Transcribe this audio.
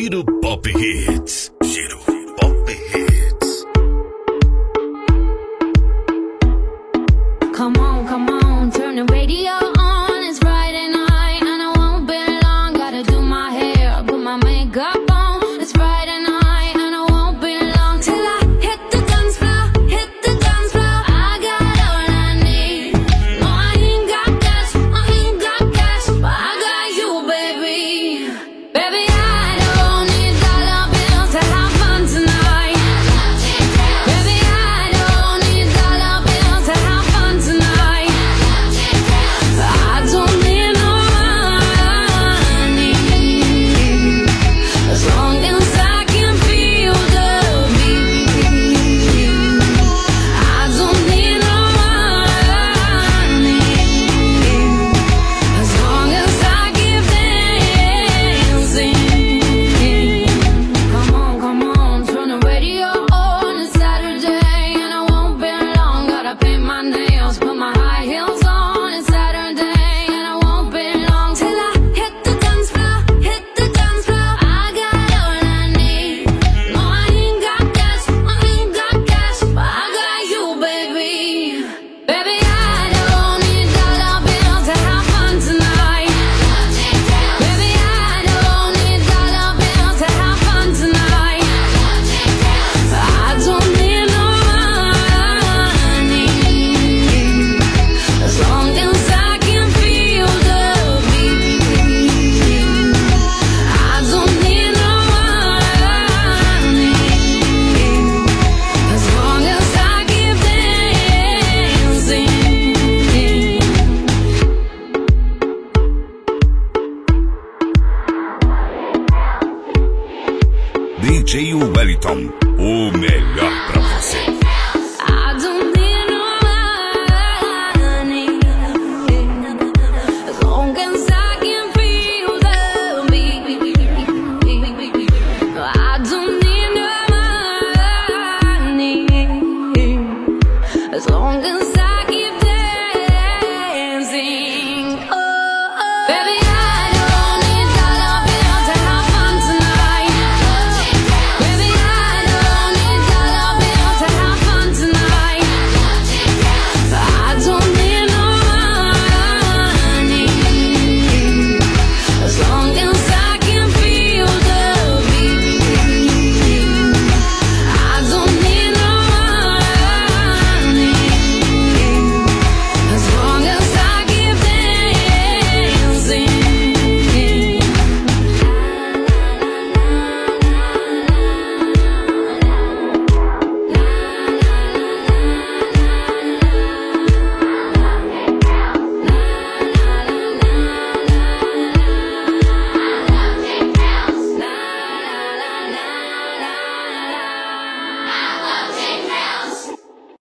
Giro Pop Hits. Giro Pop Hits. Come on, turn the radio on. It's Friday night and I won't be long. Gotta do my hair, put my makeup on. It's Friday night and I won't be long till I hit the dance floor, hit the dance floor. I got all I need. No, I ain't got cash, but I got you, baby. Baby, I don't need dollar bills to have fun tonight. Baby, I don't need dollar bills to have fun tonight. I don't need no money as long as I can feel the beat. I don't need no money as long as I keep dancing. Come on, turn the radio on. It's Saturday and I won't be long. Gotta paint my nails, put my high heels on. It's Saturday and I won't be long till I hit the dance floor, hit the dance floor. I got all I need. No, I ain't got cash, but I got you, baby. Baby, I don't need dollar bills to have fun tonight. Baby, I don't need dollar bills to have fun tonight. I don't need no money as long as I can feel the beat. I don't need no money as long as I keep dancing. DJ Wellington, o melhor pra você.